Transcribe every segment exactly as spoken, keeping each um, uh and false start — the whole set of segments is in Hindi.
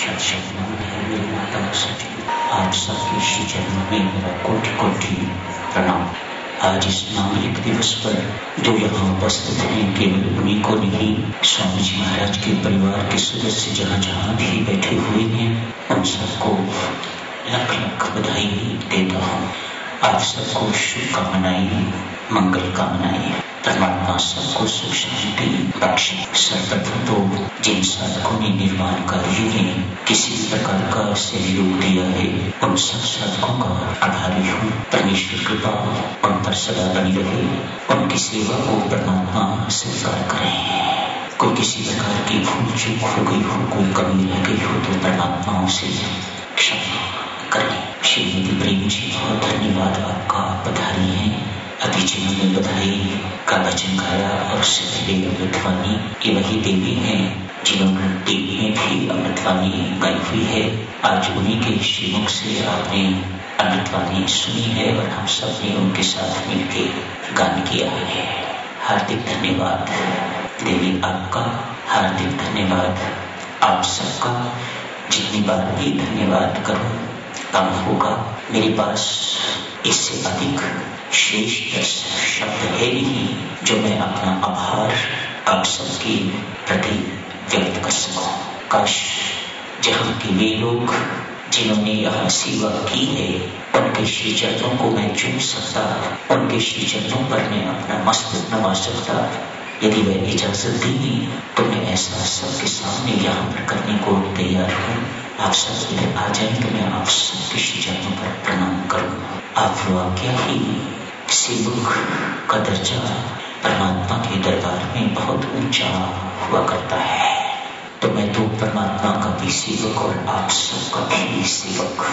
साक्षात शब्दों है मेरी माता सती। आप सबके श्री चरणों में मेरा कोटि कोटि प्रणाम। आज इस नागरिक दिवस पर जो यहाँ उपस्थित हैं, केवल उन्हीं को नहीं, स्वामी जी महाराज के परिवार के सदस्य जहाँ जहाँ भी बैठे हुए हैं, उन सबको लख लख बधाई देता हूँ। आप सबको शुभकामनाएं, मंगल कामनाएं। परमात्मा सबको सुख शांति बख्शे। सर्वप्रथम तो जिन साधकों ने निर्माण कार्य में किसी प्रकार का सहयोग दिया है, उन सब साधकों का आभारी हूँ। परमेश्वर कृपा उन पर सदा बनी रहे। उनकी सेवा को परमात्मा स्वीकार करें। कोई किसी प्रकार की भूल चूक हो गई हो, कोई कमी रह गई हो, तो परमात्मा उसे क्षमा करें। श्रीमती प्रेम जी, बहुत धन्यवाद आपका। पधारी हैं। अतिथियों ने बधाई का वचन गाया और उससे अमृतवाणी ये वही देवी हैं जिन्होंने टीवी में भी अमृतवाणी गाई हुई है। आज उन्हीं के श्रीमुख से आपने अमृतवाणी सुनी है और हम सब ने उनके साथ मिलकर गान किया है। हार्दिक धन्यवाद देवी आपका, हार्दिक धन्यवाद आप सबका। जितनी बार भी धन्यवाद करूं कम होगा। मेरे पास इससे अधिक श्रेष्ठ शब्द है नहीं जो मैं अपना आभार आप सबके प्रति व्यक्त कर सकूं। काश जहाँ के वे लोग जिन्होंने यहाँ सेवा की है, उनके श्री चरणों को मैं चूम सकता, उनके श्री चरणों पर मैं अपना मस्तक नवा सकता। यदि वह इजाजत देंगे तो मैं ऐसा सबके सामने यहाँ पर करने को तैयार हूँ। आप सब इधर आ जाएं तो मैं आप सबके श्री चरणों पर प्रणाम करूँ। आप लोग क्या ही सेवक का दर्जा परमात्मा के दरबार में बहुत ऊंचा हुआ करता है, तो मैं तो परमात्मा का भी सेवक और आप सबका भी सेवक।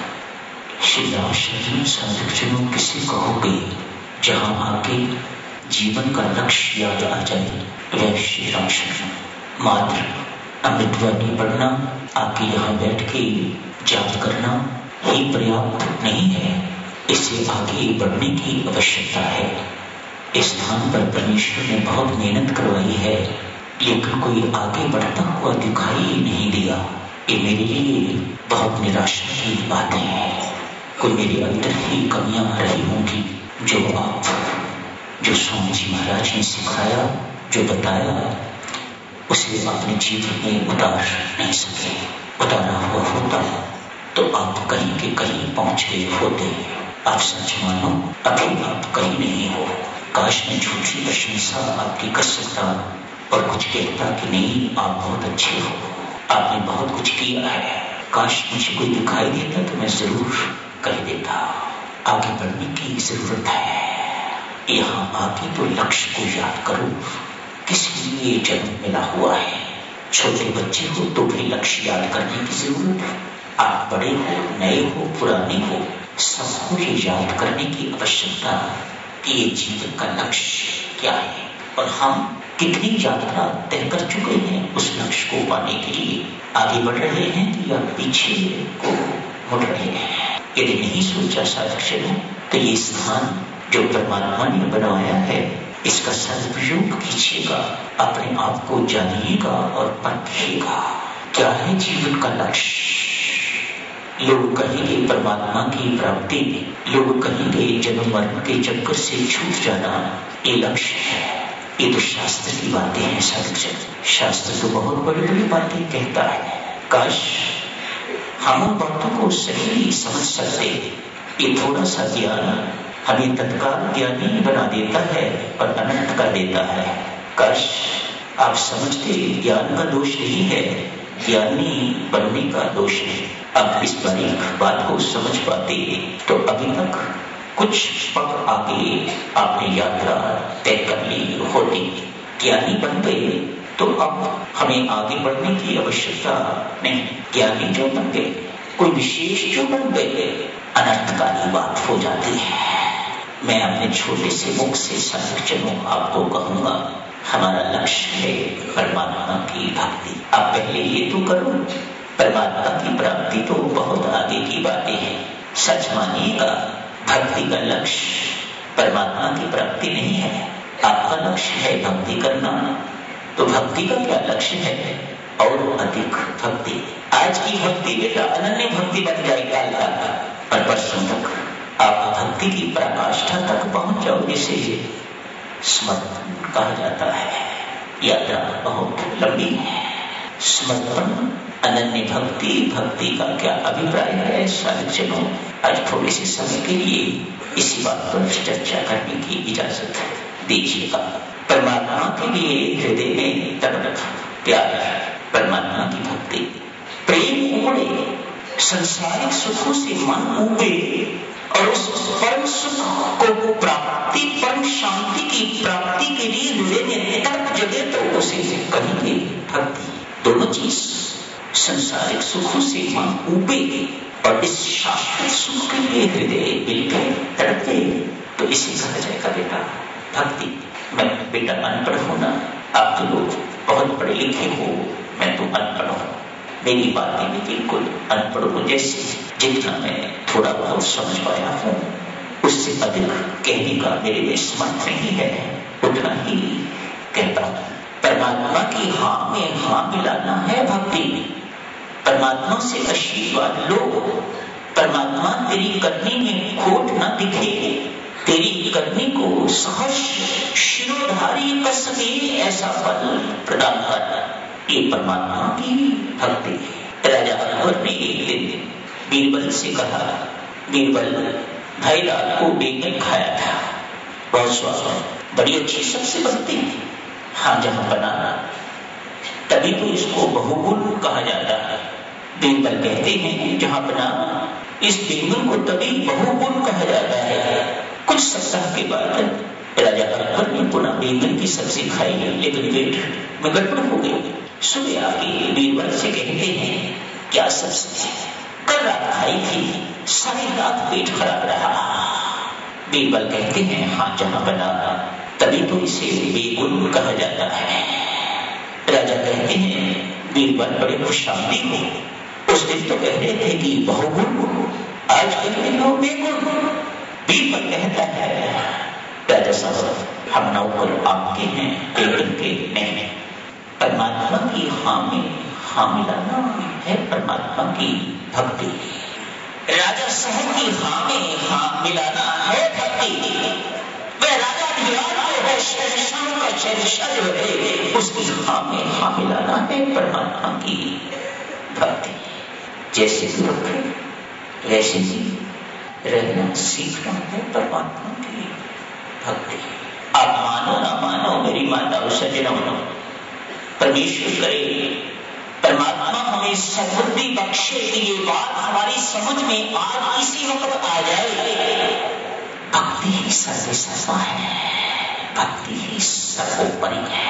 श्री राम शरण साधक जनों किसे कहोगे, जहाँ आके जीवन का लक्ष्य याद आ जाए, वह श्री राम शरण। मात्र अमृतवाणी पढ़ना, आके यहाँ बैठ के जाप करना ही पर्याप्त नहीं है। इससे आगे बढ़ने की आवश्यकता है। इस स्थान पर परमेश्वर ने बहुत मेहनत करवाई है, लेकिन कोई आगे बढ़ता हुआ दिखाई ही नहीं दिया। ये मेरे लिए बहुत निराशा की बातें हैं। कोई मेरे अंदर ही कमियां रही होंगी जो आप जो स्वामी जी महाराज ने सिखाया, जो बताया, उसे अपने जीवन में उतार नहीं सके। उतारा हुआ होता तो आप कहीं के कहीं पहुंच गए होते। आप सच मानो, अभी आप कहीं नहीं हो। काश मैं झूठी प्रशंसा आपकी कर सकता और कुछ कहता कि नहीं आप बहुत अच्छे हो, आपने बहुत कुछ किया है। काश मुझे कोई दिखाई देता तो मैं जरूर कह देता। आगे बढ़ने की जरूरत है। यहाँ आगे तो लक्ष्य को याद करो, किस लिए जन्म मिला हुआ है। छोटे बच्चे हो तो भी लक्ष्य याद करने की जरूरत है। आप बड़े हो, नए हो, पुराने हो, सबको ये याद करने की आवश्यकता कि ये जीवन का लक्ष्य क्या है और हम कितनी यात्रा तय कर चुके हैं उस लक्ष्य को पाने के लिए। आगे बढ़ रहे हैं या पीछे को मुड़ रहे हैं। यदि नहीं सोचा साधक तो ये स्थान जो परमात्मा ने बनाया है, इसका सदुपयोग कीजिएगा, अपने आप को जानिएगा और परखिएगा। क्या है जीवन का लक्ष्य। लोग कहेंगे परमात्मा की प्राप्ति, लोग कहेंगे जन्म मरण के चक्कर से छूट जाना, ये लक्ष्य है। ये तो शास्त्र की बातें हैं साधक। शास्त्र तो बहुत बड़ी बड़ी बातें कहता है। काश हम उन बातों को सही समझ सकते। ये थोड़ा सा ज्ञान हमें तत्काल ज्ञानी बना देता है और अनंत कर देता है। काश आप समझते ज्ञान का दोष नहीं है, ज्ञानी बनने का दोष है। अब इस बारीक बात को समझ पाते तो अभी तक कुछ पग आगे आपने यात्रा तय कर ली होती। ज्ञानी बन गए तो अब हमें आगे बढ़ने की आवश्यकता नहीं। ज्ञानी जो बन गए, कोई विशेष जो बन गए, अनर्थकारी बात हो जाती है। मैं अपने छोटे से मुख से साधक आपको कहूंगा, हमारा लक्ष्य है परमात्मा की भक्ति। आप पहले ये तो करो। परमात्मा की प्राप्ति तो बहुत आगे की बातें हैं। सच मानिएगा, भक्ति का लक्ष्य परमात्मा की प्राप्ति नहीं है। आपका लक्ष्य है भक्ति करना, तो भक्ति का क्या लक्ष्य है? और अधिक भक्ति। आज की भक्ति बेटा अनन्य भक्ति बन जाए काल का, और परसों तक आप भक्ति की पराकाष्ठा तक पहुंच जाओ, जिसे समर्पण कहा जाता है। यात्रा बहुत लंबी है। समर्पण, अनन्य भक्ति, भक्ति का क्या अभिप्राय है साधकजनों, आज थोड़े से समय के लिए इसी बात पर चर्चा करने की इजाजत दीजिएगा। परमात्मा के लिए हृदय में तड़प, प्यार, परमात्मा की भक्ति, प्रेम उमड़े, संसारिक सुखों से मन उबे और उस परम सुख को प्राप्ति, परम शांति की प्राप्ति के लिए हृदय में तड़प जगे तो उसे कहेंगे भक्ति। दोनों चीज, संसारिक सुखों से मन उबे और इस शाश्वत सुख के लिए हृदय बिल्कुल तड़पे, तो इसे कहा जाएगा बेटा भक्ति। मैं बेटा अनपढ़ हूं ना, आप तो लोग बहुत पढ़े लिखे हो, मैं तो अनपढ़ हूं। मेरी बातें भी बिल्कुल अनपढ़ जैसी, जितना मैं थोड़ा बहुत समझ पाया हूं उससे अधिक कहने का मेरे में समर्थ नहीं है, उतना ही कहता हूं। परमात्मा की हाँ में हाँ मिलाना है भक्ति। परमात्मा से आशीर्वाद लो, परमात्मा तेरी करनी में खोट न दिखे, तेरी करनी को सहर्ष शिरोधारी कसमे ऐसा फल प्रदान कर, ये परमात्मा की भक्ति। राजा अकबर ने एक दिन बीरबल से कहा, बीरबल भाई रात को बेगन खाया था, बहुत स्वाद, बड़ी अच्छी सबसे बनती थी। हाँ जहां बनाना, तभी तो इसको बहुगुण कहा जाता है। बीरबल कहते हैं जहां बना इस बेगन को तभी बहुगुण कहा जाता है। कुछ सप्ताह के बाद राजा अकबर ने पुनः बेगन की सब्जी खाई, लेकिन पेट में गड़बड़ हो गई। सुबह आके बीरबल से कहते हैं क्या सब्जी कल रात खाई थी, सारी रात पेट खराब रहा। बीरबल कहते हैं हाँ जहां बना तभी तो इसे बेगुन कहा जाता है। राजा कहते हैं बीरबल बड़े खुशामदी हो, उस दिन तो कह रहे थे कि बहुगुण, आज कहते हो बेगुण। बीरबल कहता है राजा साहब हम नौकर आपके हैं, बेगुन के नहीं। परमात्मा की हाँ में हाँ मिलाना है परमात्मा की भक्ति। राजा साहब की हाँ में हाँ मिलाना है भक्ति। वह राजा है शहंशाह का शहंशाह जो है, उसकी हाँ में हाँ मिलाना है परमात्मा की भक्ति। जैसे दुख वैसे ही रहना सीखना है परमात्मा की भक्ति। आप मानो ना मानो मेरी माता सज्जनों, परमेश्वर करे परमात्मा हमें सद्बुद्धि बख्शे कि ये बात हमारी समझ में आज इसी वक्त आ जाए। भक्ति ही सर्वश्रेष्ठ है, भक्ति ही सर्वोपरि है।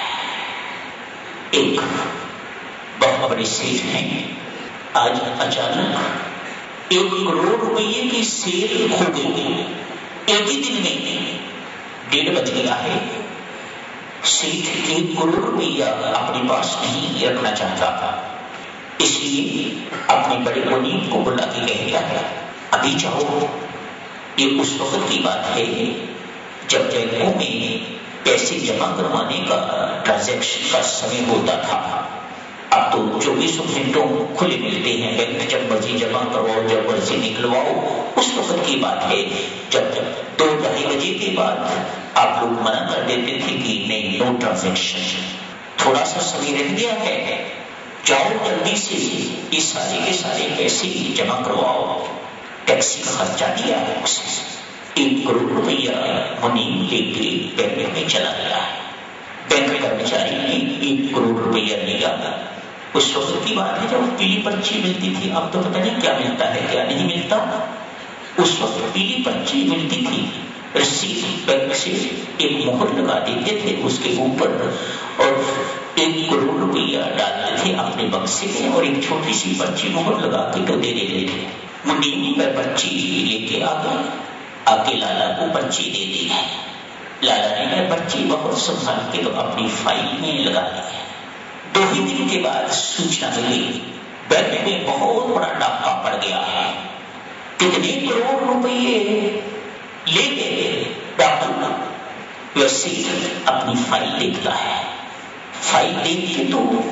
एक बहुत बड़े सेठ हैं, आज अचानक एक करोड़ रुपये की सेल खो गई। एक ही दिन में डेढ़ बज गया है। सेठ एक करोड़ रुपया अपने पास नहीं रखना चाहता था, इसलिए अपने बड़े मुनीम को बुला के कहता है अभी जाओ। ये उस वक्त की बात है जब बैंकों में पैसे जमा करवाने का ट्रांजैक्शन का समय होता था। अब तो चौबीसों घंटों खुले मिलते हैं बैंक, जब मर्जी जमा करवाओ जब मर्जी निकलवाओ। उस वक्त की बात है जब दो ढाई बजे के बाद आप लोग मना कर देते थे कि नहीं नो ट्रांजैक्शन, थोड़ा सा समय रह गया है, जाओ जल्दी से ये सारे के सारे पैसे जमा करवाओ। टैक्सी का खर्चा दिया है उसे। एक करोड़ रुपया मुनीम लेके बैंक में चला गया। बैंक कर्मचारी ने एक करोड़ रुपया लिया। उस वक्त की बात है जब पीली पर्ची मिलती थी, अब तो पता नहीं क्या मिलता है क्या नहीं मिलता। उस वक्त पीली पर्ची मिलती थी, रसीद बैंक से एक मोहर लगा देते थे उसके ऊपर और एक करोड़ रुपया डालते थे अपने बक्से में और एक छोटी सी पर्ची मोहर लगा के तो दे देते थे। मुनीम पर पर्ची लेके आ गए, आके लाला को पर्ची दे दी है। लाला ने मैं पर्ची बहुत संभाल के तो अपनी फाइल में लगा दी है। दो ही दिन के बाद सूचना मिली बैंक में बहुत बड़ा डाका पड़ गया है। कितने करोड़ रुपये ले गए डाकू। वैसे अपनी फाइल देखता है, फाइल देख के तो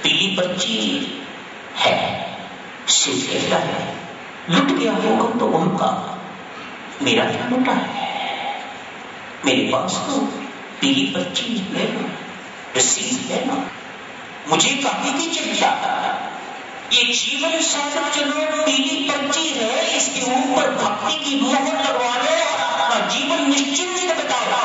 पीली पर्ची है, सेठ कहता है लुट गया होगा तो उनका, मेरा क्या लुटा है, मेरे पास तो पीली पर्ची है, रसीद है ना, मुझे काहे की चिंता, ये जीवन साधक चलो पीली पर्ची है, इसके ऊपर भक्ति की मोहर लगवा लो और अपना जीवन निश्चिंत से बिताओ।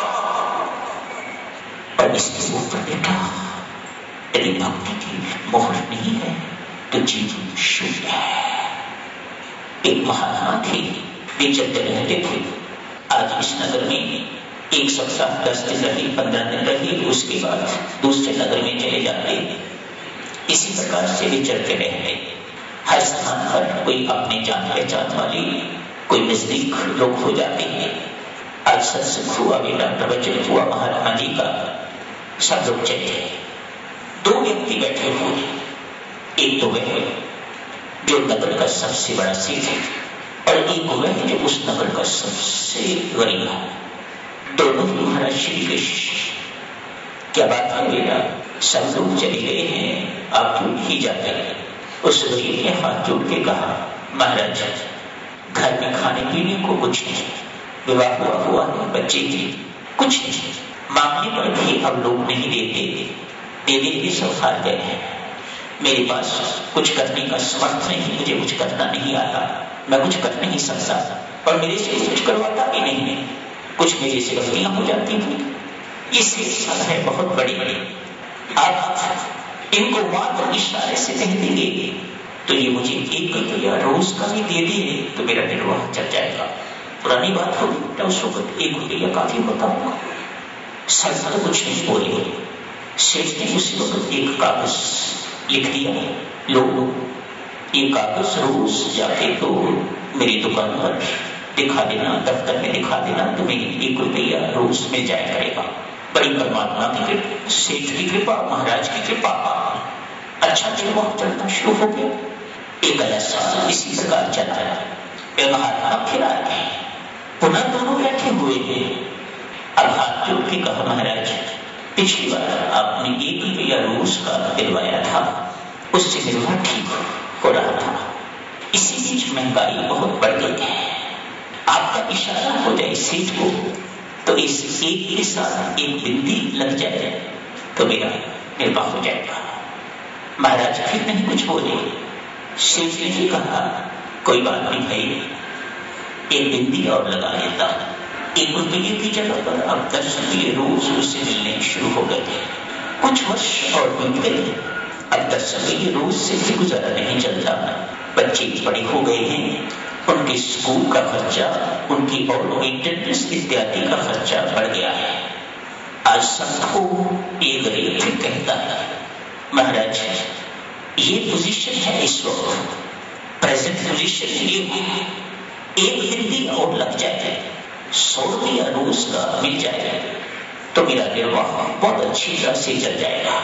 और इसके ऊपर बेटा यदि भक्ति की मोहर नहीं है तो जीवन शून्य है। एक महात्मा थे, वे चलते रहते थे। आज इस नगर में एक सप्ताह दस दिन रहे, पंद्रह दिन रहे, उसके बाद दूसरे नगर में चले जाते। इसी प्रकार से वे चलते रहते। हर स्थान पर कोई अपने जान पहचान वाले, कोई नजदीक लोग हो जाते हैं। आज सत्संग हुआ, बेटा प्रवचन हुआ महात्मा जी का, सब लोग चले। दो व्यक्ति बैठे हुए, एक तो वह जो नगर का सबसे बड़ा सेठ है और एक वह जो उस नगर का सबसे गरीब है। दोनों महाराज श्री कृष्ण, क्या बात है बेटा, सब लोग चले गए हैं, आप क्यों ही जाते हैं? उस गरीब ने हाथ जोड़ के कहा, महाराज घर में खाने पीने को कुछ नहीं, विवाह हुआ हुआ है, बच्चे थे, कुछ नहीं, मांगने पर भी अब लोग नहीं देते, दे दे के सब हार गए हैं। मेरे पास कुछ करने का समर्थ नहीं, मुझे कुछ करना नहीं आता, मैं कुछ कर नहीं सकता और मेरे से कुछ करवाता भी नहीं है, कुछ मेरे से गलतियां हो जाती थी। ये सेठ है बहुत बड़ी बड़ी, आप इनको मात्र इशारे से कह देंगे तो ये मुझे एक रुपया रोज का भी दे दे तो मेरा निर्वाह चल जाएगा। पुरानी बात होगी, उस वक्त एक रुपया काफी होता होगा। सर तो कुछ नहीं बोले। सेठ ने उसी वक्त एक कागज लिख दिया, लो ये कागज रोज जाके तो मेरी दुकान पर दिखा देना, दफ्तर में दिखा देना, तुम्हें एक रुपया रोज मिल जाया करेगा। बड़ी परमात्मा की कृपा, सेठ की कृपा, महाराज की कृपा, अच्छा निर्वाह चलना शुरू हो गया। एक ऐसा इसी प्रकार चला है। महात्मा फिर आए, पुनः दोनों बैठे हुए हैं। अब हाथ जोड़ के कहा, महाराज पिछली बार आपने एक रुपया रोज का दिलवाया था, उससे निर्वाह ठीक हो रहा था, इसी बीच महंगाई बहुत बढ़ गई है, आपका इशारा हो जाए सेठ को तो इस एक के साथ एक बिंदी लग जाए तो मेरा निर्वाह हो जाएगा। महाराज फिर नहीं कुछ बोले। सेठ ने ही कहा, कोई बात नहीं भाई, एक बिंदी और लगा लेता, एक रुपये की जगह पर अब दस रुपये रोज उससे मिलने शुरू हो गए। कुछ वर्ष और बीत गए, अब दस रुपये रोज से भी गुजारा नहीं चलता। बच्चे बड़े हो गए हैं, उनके स्कूल का खर्चा, उनकी और मेंटेनेंस इत्यादि का खर्चा बढ़ गया है। आज सबको ये गरीब फिर कहता है, महाराज ये पोजीशन है इस वक्त, प्रेजेंट पोजीशन ये, एक हिंदी और लग जाए, सौ रुपया रोज का मिल जाए तो मेरा निर्वाह बहुत अच्छी तरह से चल जाएगा।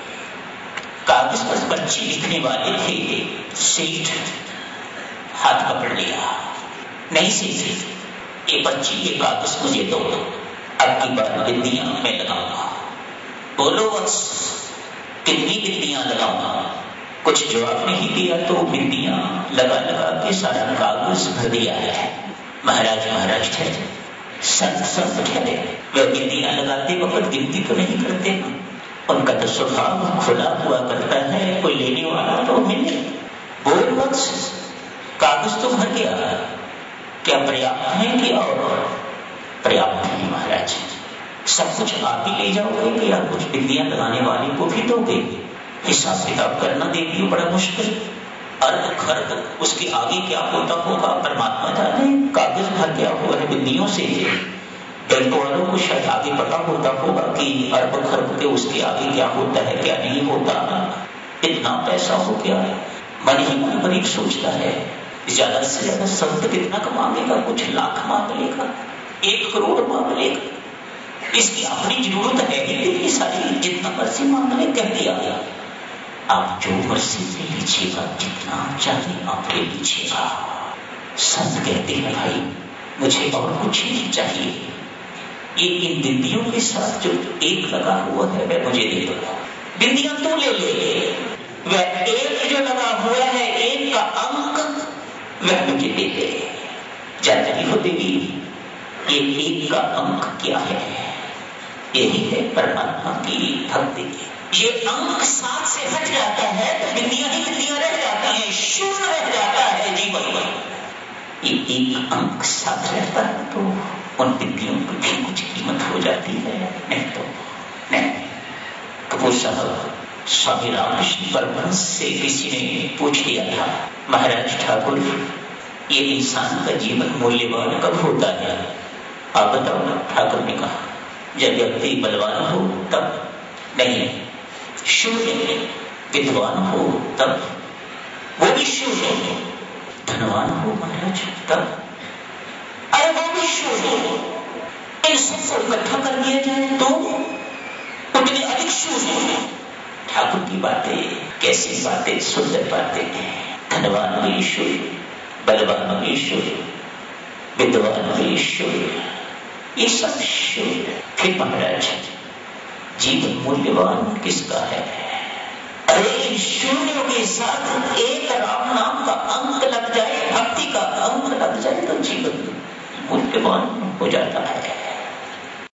कागज पर पर्ची लिखने वाले थे, सेठ हाथ पकड़ लिया, नहीं सेठ ये पर्ची ये कागज मुझे दो, अब की बार बिंदियां मैं लगाऊंगा। बोलो बस कितनी बिंदियां लगाऊंगा? कुछ जवाब नहीं दिया तो बिंदियां लगा लगा के सारा कागज भर दिया है। महाराज महाराज ठहरे, संत संत ठहरे, वे बिंदियां लगाते वक्त गिनती तो नहीं करते, उनका तो स्वभाव खुला हुआ करता है, कोई लेने वाला तो मिले। बोल बस कागज तो भर गया, क्या पर्याप्त है कि और पर्याप्त नहीं? महाराज सब कुछ आप ही ले जाओगे कि आप कुछ बिंदियां लगाने वाले को भी दोगे? हिसाब किताब करना देती हो बड़ा मुश्किल, अर्ध खर्च उसके आगे क्या होता होगा परमात्मा जाने। कागज भर गया हुआ है बिंदियों से, बैंक वालों को शायद आगे पता होता होगा कि अर्ध खर्च के उसके आगे क्या होता है क्या नहीं होता। इतना पैसा हो गया, मन ही मन गरीब सोचता है ज्यादा से ज्यादा संत कितना कमाएगा? कुछ लाख मांग लेगा, एक करोड़ मांग लेगा, इसकी अपनी जरूरत है ही सारी, जितना मर्जी मांग ले। कह दिया आप जो मर्जी ले लीजिएगा, जितना चाहिए आप ले लीजिएगा। संत कहते हैं भाई मुझे और कुछ नहीं चाहिए, ये इन बिंदियों के साथ जो एक लगा हुआ है वह मुझे दे दो। बिंदियां तो ले ले, वह एक जो लगा हुआ है, एक का अंक, वह मुझे दे दे। जानती हो देवी, ये एक का अंक क्या है? यही है परमात्मा की भक्ति। ये अंक सात से हट जाता है, बिंदियां ही बिंदियां रह जाती हैं, शून्य रह जाता है जीवन में। ये एक अंक साथ रहता है तो उन बिंदियों की भी कुछ कीमत हो जाती है। नहीं तो नहीं। कपूर साहब स्वामी रामकृष्ण परमहंस से किसी ने पूछ लिया था, महाराज ठाकुर, ये इंसान का जीवन मूल्यवान कब होता है? आप बताओ ना। ठाकुर ने कहा, जब व्यक्ति बलवान हो तब नहीं, शून्य। विद्वान हो तब, वो भी शून्य। धनवान हो महाराज तब, अरे वो भी शून्य। इन सबको इकट्ठा कर दिया जाए तो उतने अधिक शून्य। ठाकुर की बातें कैसी बातें, सुंदर बातें। धनवान भी शून्य, बलवान भी शून्य, विद्वान भी शून्य, ये सब शून्य। फिर महाराज जीवन मूल्यवान किसका है? अरे इन शून्यों के साथ एक राम नाम का अंक लग जाए, भक्ति का अंक लग जाए तो जीवन मूल्यवान हो जाता है।